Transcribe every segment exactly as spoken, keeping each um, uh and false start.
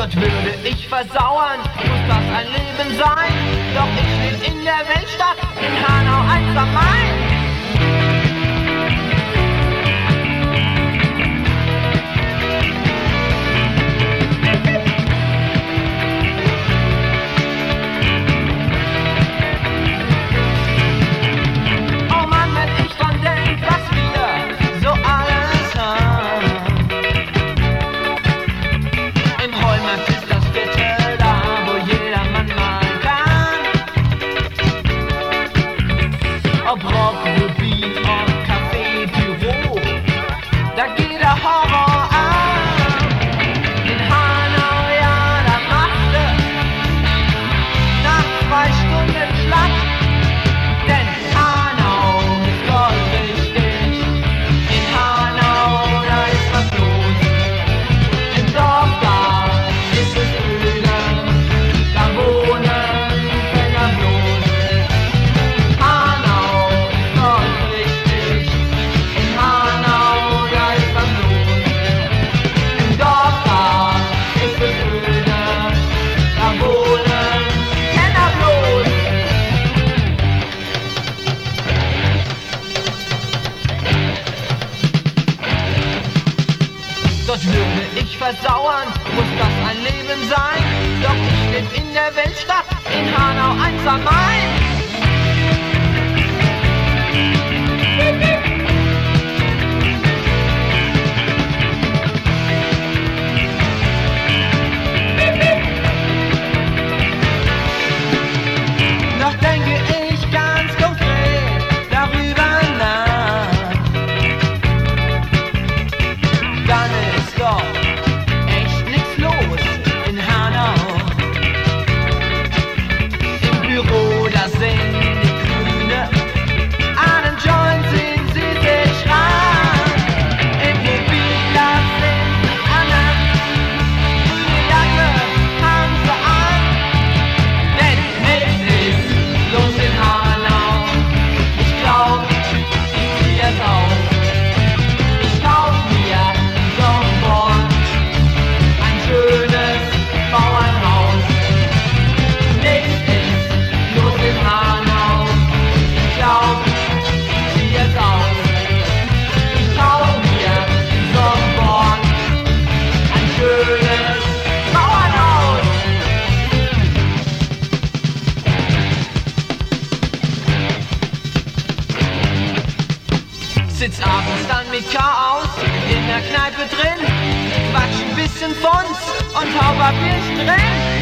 Dort würde ich versauern, muss das ein Leben sein? Doch ich lebe in der Weltstadt, in Hanau eins am Main. Versauern, muss das ein Leben sein? Doch ich lebe in der Weltstadt, in Hanau eins am Main. Doch denke ich ganz konkret darüber nach, dann ist doch sitz abends dann mit Chaos in der Kneipe drin, quatsch ein bisschen Fons und hau Papierchen drin.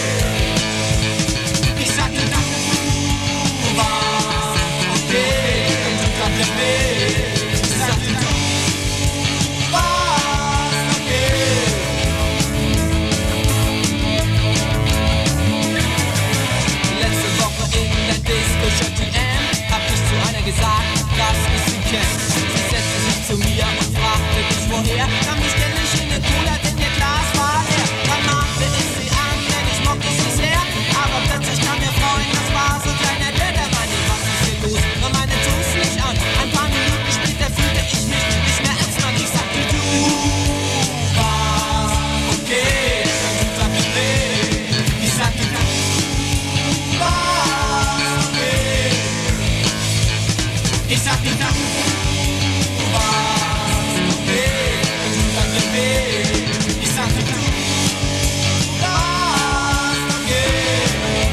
Okay. Ich sag dir, du warst okay, du dann den Weg. Ich sag dir, du warst okay.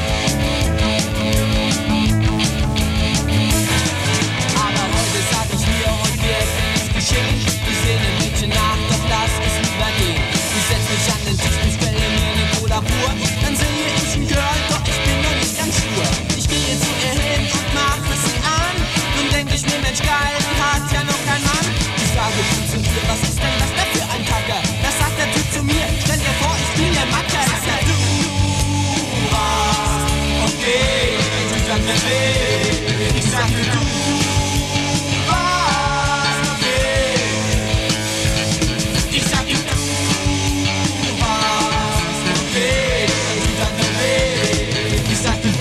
Aber heute sag ich mir, und mir ist nichts geschehen. Ich seh dem Mädchen nach, doch lass es lieber gehen. Ich setz mich an den Tisch, bestelle mir eine Cola pur. Dann sehe ich ein Girl, doch ich bin noch nicht ganz stur. Ich gehe zu ihr hin und mach es sie an. Nun denk ich mir, Mensch geil, die hat ja noch kein Mann. Ich sage du zu ihr, was ist denn das denn für ein Kacker? Das sagt der Typ zu mir, stell dir vor, ich bin der Macker. Ich sag, du warst okay, du dann der Weg. Ich sag, du warst okay. Ich sag, du warst okay, du dann der Weg. Ich sag, du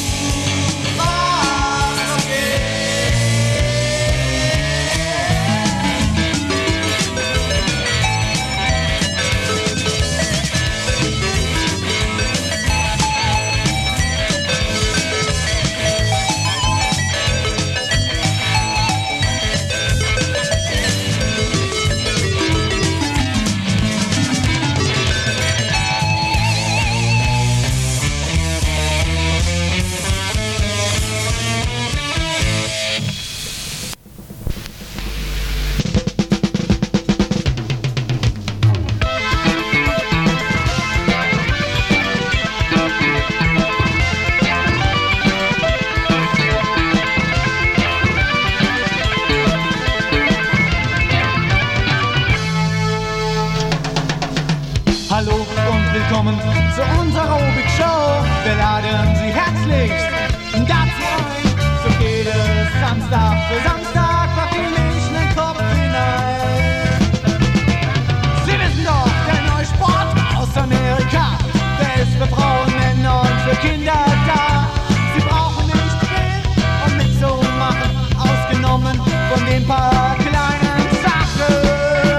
Hallo und willkommen zu unserer Aerobic-Show. Wir laden Sie herzlichst dazu ein. So geht es Samstag für Samstag, verfiel ich in den Kopf hinein. Sie wissen doch, der neue Sport aus Amerika, der ist für Frauen, Männer und für Kinder da. Sie brauchen nicht viel, um mitzumachen, ausgenommen von den paar kleinen Sachen.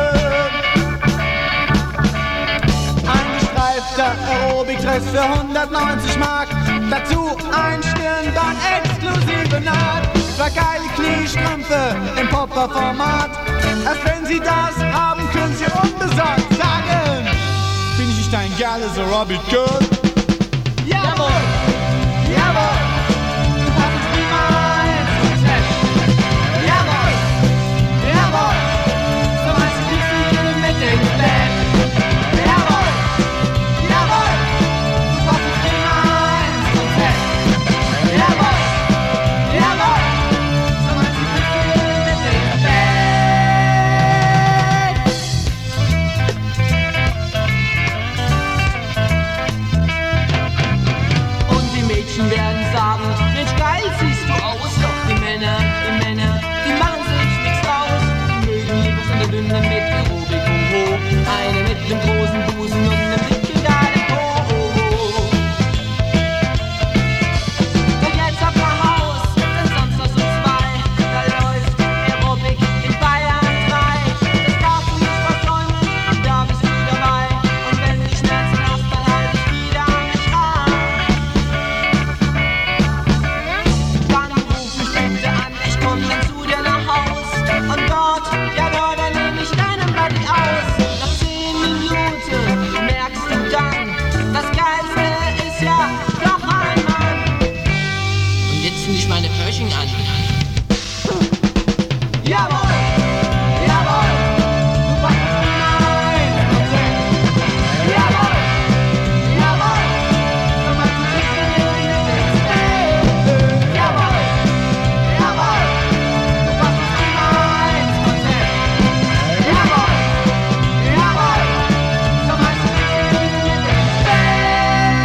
Aerobic-Dress für hundertneunzig Mark, dazu ein Stirnband, exklusive Naht, zwei geile Kniestrümpfe im Popper-Format. Erst wenn Sie das haben, können Sie unbesorgt sagen: Bin ich nicht ein geiles Aerobic-Girl? Jawohl! Jawohl! Du hast es niemals Konzept. Jawohl! Jawohl! So heißt die Gefühle mit dem Bett. Jawohl! Jawohl! Du hast es niemals Konzept. Jawohl! Jawohl! So heißt die Gefühle mit dem Bett. Und die Mädchen werden sagen, Mensch geil siehst du aus. Doch die Männer, die Männer, die machen sich nichts raus. Die mögen lieber so eine dünne mit Aerobic und ho. Eine mit nem großen Busen und nem dicken geilen Po. Und jetzt ab nach Haus, denn sonst noch so zwei. Da läuft Aerobic in Bayern drei. Das darfst du nicht versäumen, da bist du dabei. Und wenn du Schmerzen hast, dann halt dich wieder an mich ran. Dann ruf mich bitte an, ich komm dann zu dir nach Haus. Und dort, ja dort, dann nehm ich deinen Buddy aus. Nach zehn Minuten merkst du dann, das Geilste ist ja doch ein Mann. Und jetzt zieh ich meine Pershing an. Jawohl! Jawohl! Du packst mein Konzept. Jawohl! Jawohl! So machst du dich in den Bett. Jawohl! Jawohl! Du packst mein Konzept. Jawohl! Jawohl! So machst du dich in den Bett.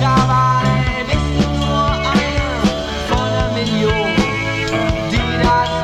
Dabei bist du nur eine von einer Million, die das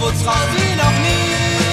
Wutz raus wie noch nie.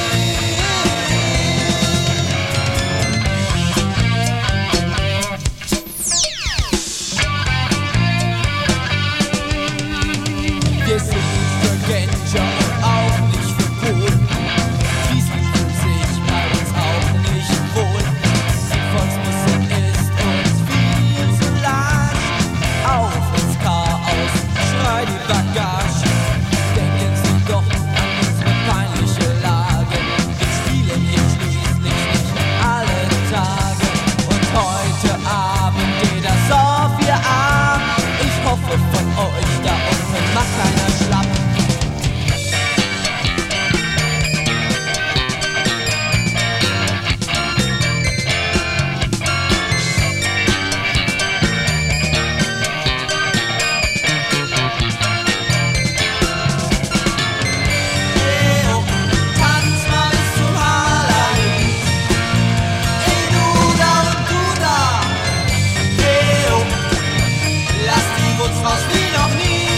Wir sind nicht für Genscher und auch nicht für Polen. Schließlich fühlt sich bei uns auch nicht wohl. Die Volksmusik ist uns viel zu lasch. Auf ins Chaos, schrei die Bagage. Denken Sie doch an unsere peinliche Lage. Wir spielen hier schließlich nicht alle Tage. Und heute Abend geht das auf Ihr Arm. Ich hoffe von euch da unten macht keiner schlapp. Eo, tanz mal bis zum Halleluja. Ey, du da und du da. Eo, lass die Wutz raus wie noch nie.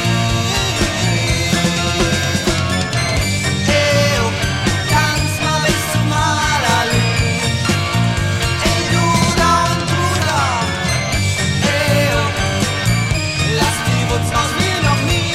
Eo, tanz mal bis zum Halleluja. Ey, du da und du da. Eo, lass die Wutz raus wie noch nie.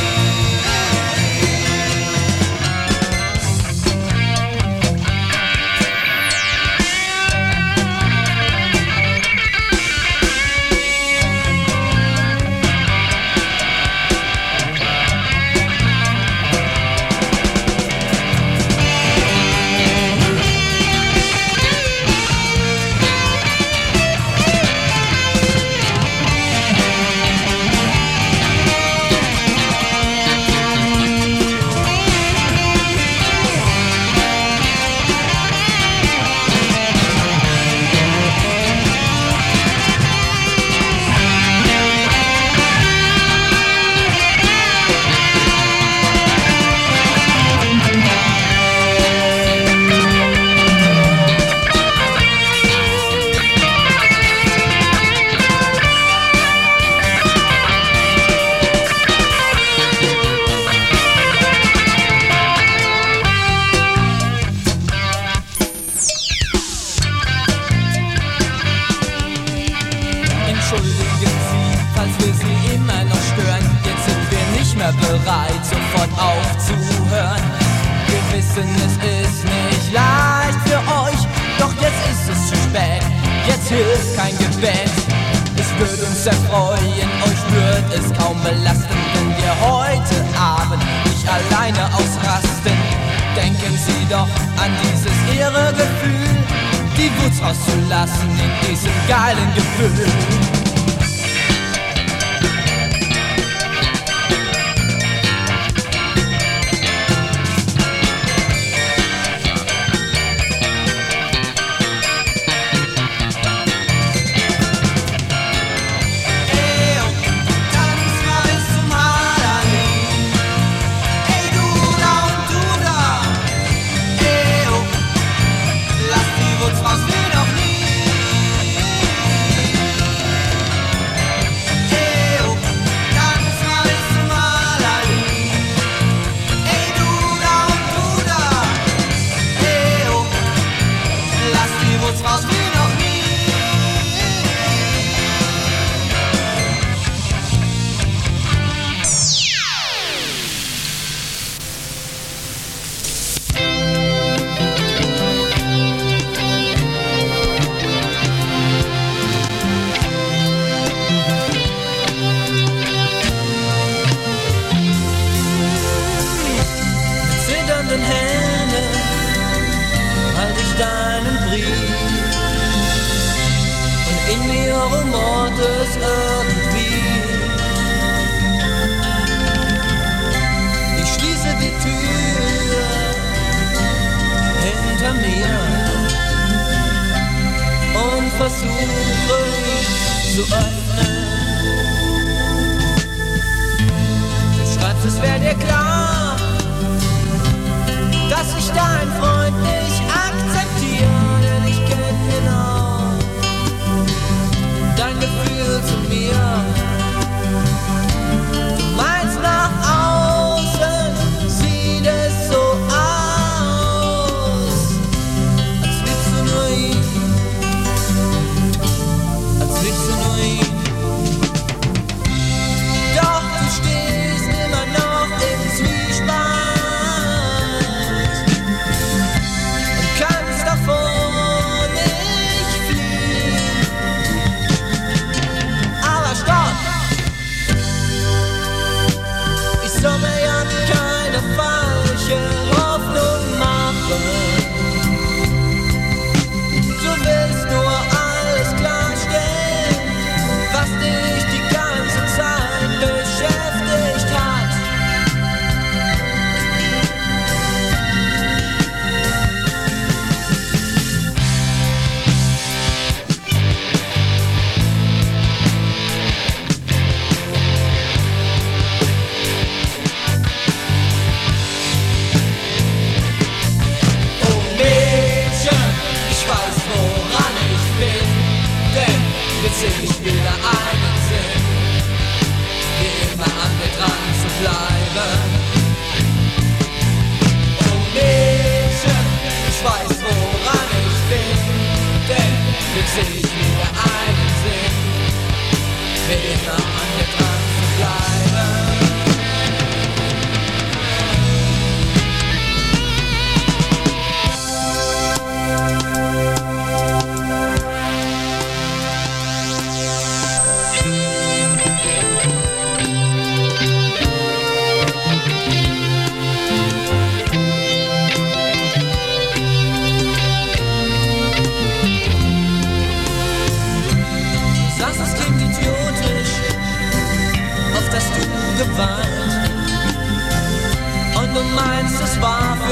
Entschuldigen Sie, falls wir Sie immer noch stören. Jetzt sind wir nicht mehr bereit, sofort aufzuhören. Wir wissen, es ist nicht leicht für euch, doch jetzt ist es zu spät. Jetzt hilft kein Gebet. Es würde uns sehr freuen, euch wird es kaum belasten, wenn wir heute Abend nicht alleine ausrasten. Denken Sie doch an dieses irre Gefühl, die Wutz rauszulassen in diesem geilen Gefühl. Eo, tanz mal bis zum Halleluja. Ey, du da und du da. Eo, lass die Wutz raus wie noch nie. Eo, tanz mal bis zum Halleluja. Ey, du da und du da. Eo, lass die Wutz raus wie noch nie. Mit zitternden Händen halt ich deinen Brief und in mir rumort es irgendwie. Ich schließe die Tür hinter mir und versuche zu öffnen. Du schreibst, es wäre dir klar, dass ich dein Freund nicht akzeptiere, denn ich kenn genau dein Gefühl zu mir. Du meinst, nach außen sieht es so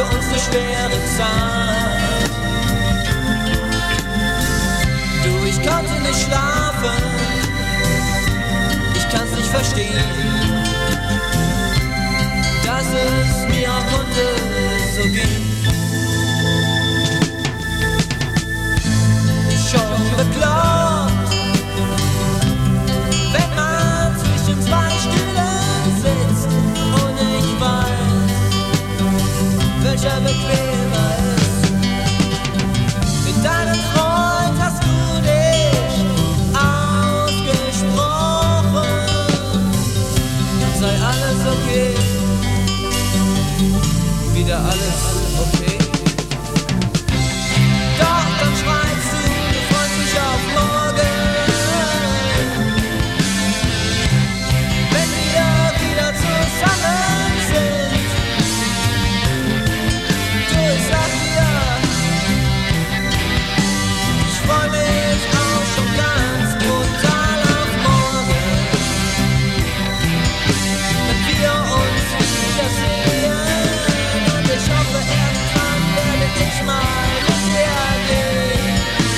für uns eine schwere Zeit. Du, ich konnte nicht schlafen, ich kann's nicht verstehen, dass es mir auch konnte so gehen. Ich schon bekloppt, wenn man zwischen zwei Stühlen sitzt und ich weiß, welcher bequemer ist. Mit deinem Freund hast du dich ausgesprochen, sei alles okay, wieder alles okay. Doch dann schreibst du, du freust dich auf morgen, wenn wir wieder zusammen sind. Du, ich sag dir, ich freu mich auch schon ganz brutal auf morgen, wenn wir uns wiedersehen. Und ich hoffe, irgendwann werde ich mal mit dir gehen.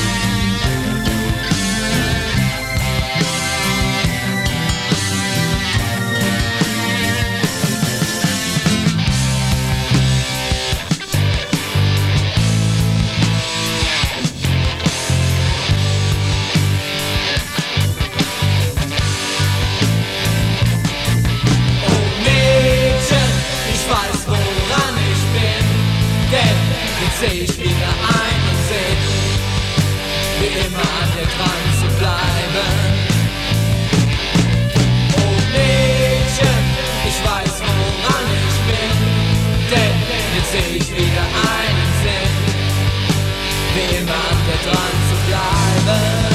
Oh Mädchen, ich weiß, woran ich bin, denn jetzt seh ich wieder einen Sinn, wie immer an dir dran zu bleiben. Oh Mädchen, ich weiß, woran ich bin, denn jetzt seh ich wieder einen Sinn, wie immer an dir dran zu bleiben.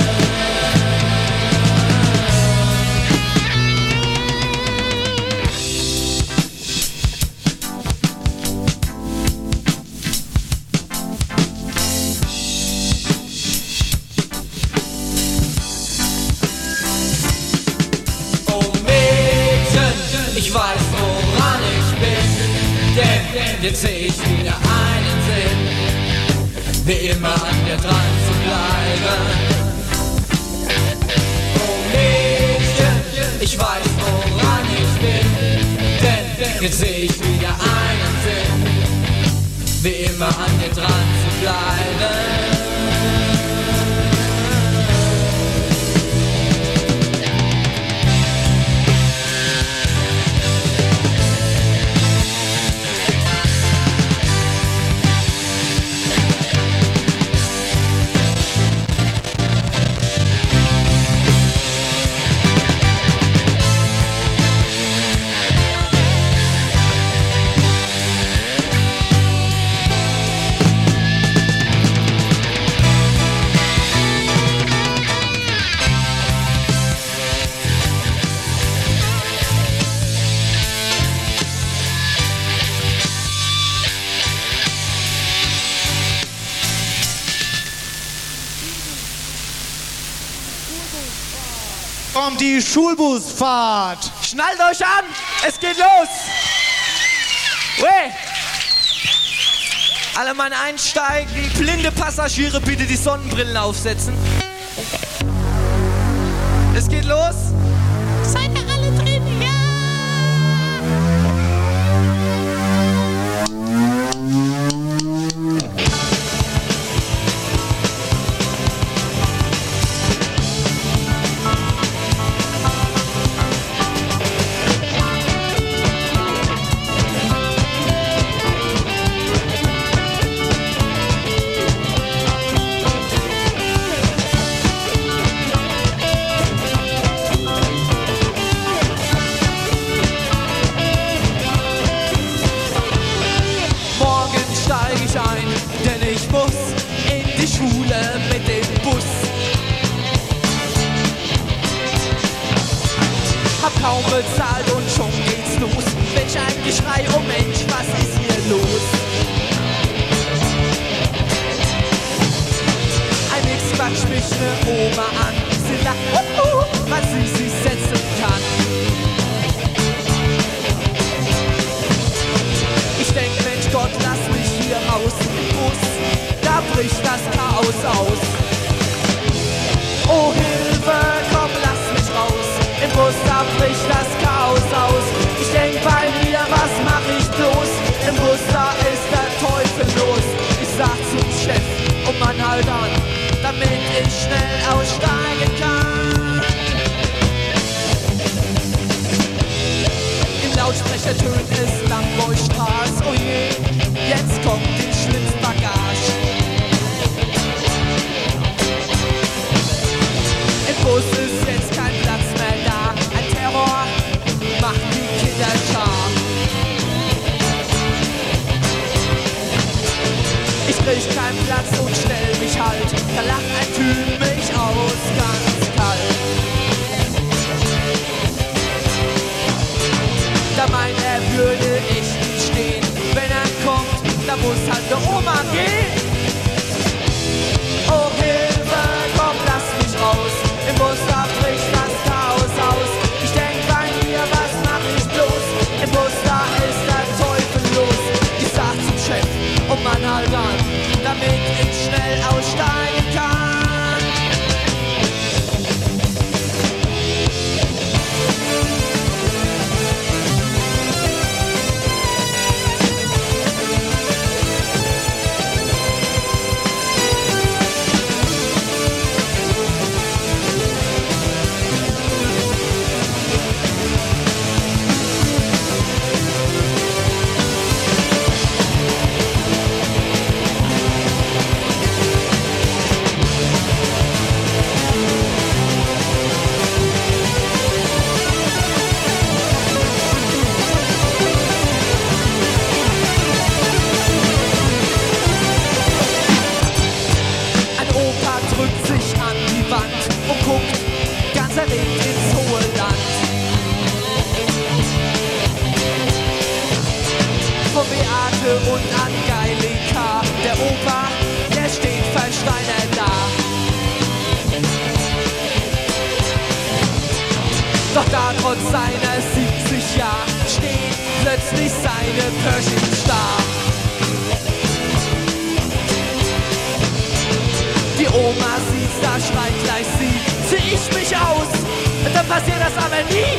Oh Mädchen, ich weiß, woran ich bin, denn jetzt seh ich wieder einen Sinn, wie immer an dir dran zu bleiben. Oh Mädchen, ich weiß, woran ich bin, denn jetzt seh ich wieder einen Sinn, wie immer an dir dran zu bleiben. Kommt die Schulbusfahrt. Schnallt euch an, es geht los! Hey. Alle Mann einsteigen, die blinde Passagiere bitte die Sonnenbrillen aufsetzen. Es geht los. Seid ihr alle drin? Ja! Mit dem Bus hab kaum bezahlt und schon geht's los. Mensch, ein Geschrei, oh Mensch, was ist hier los? Ein Nix quatscht mich ne Oma an. Sie lacht, uh, uh, weil sie sich setzen kann. Ich denk, Mensch, Gott, lass mich oben ist Lambostraße, oh je, jetzt kommt die Schlitzbagage. Im Bus ist jetzt kein Platz mehr da, ein Terror macht die Kinder schar. Ich krieg keinen Platz und stell mich halt, da lacht ein Typ mich aus, ganz kalt. Da meint er, würde ich nicht stehen, wenn er kommt, da muss halt ne Oma gehen. Oh Hilfe, komm, lass mich raus, im Bus da bricht das Chaos aus. Ich denk bei mir, was mach ich bloß, im Bus da ist der Teufel los. Ich sag zum Chef, oh Mann, halt an, damit ich schnell aussteigen kann. Und Angelika, der Opa, der steht versteinert da. Doch da trotz seiner siebzig Jahre steht plötzlich seine Pershing starr. Die Oma sieht's, da schreit gleich sie, zieh ich mich aus, dann passiert das aber nie.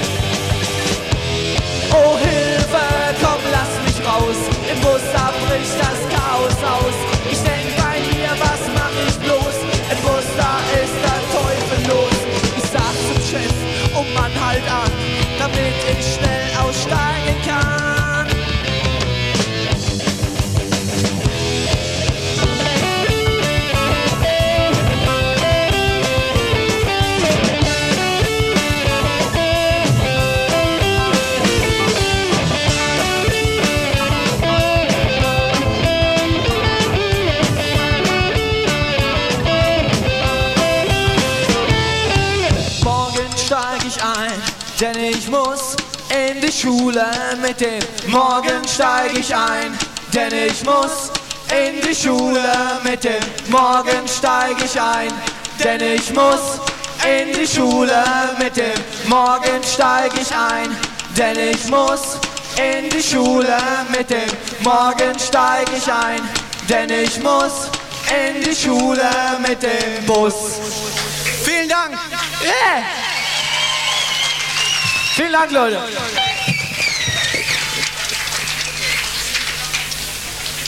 Oh Hilfe, komm, lass mich raus, im Bus da bricht das Chaos aus. Ich denk bei mir, was mach ich bloß, im Bus da ist der Teufel los. Ich sag zum Chef, oh Mann, halt an, damit ich schnell aussteigen kann. Denn ich muss in die Schule mit dem Morgen steig ich ein. Denn ich muss in die Schule mit dem Morgen steig ich ein. Denn ich muss in die Schule mit dem Morgen steig ich ein. Denn ich muss in die Schule mit dem Morgen steig ich ein. Denn ich muss in die Schule mit dem Bus. Vielen Dank! Yeah! Vielen Dank, Leute.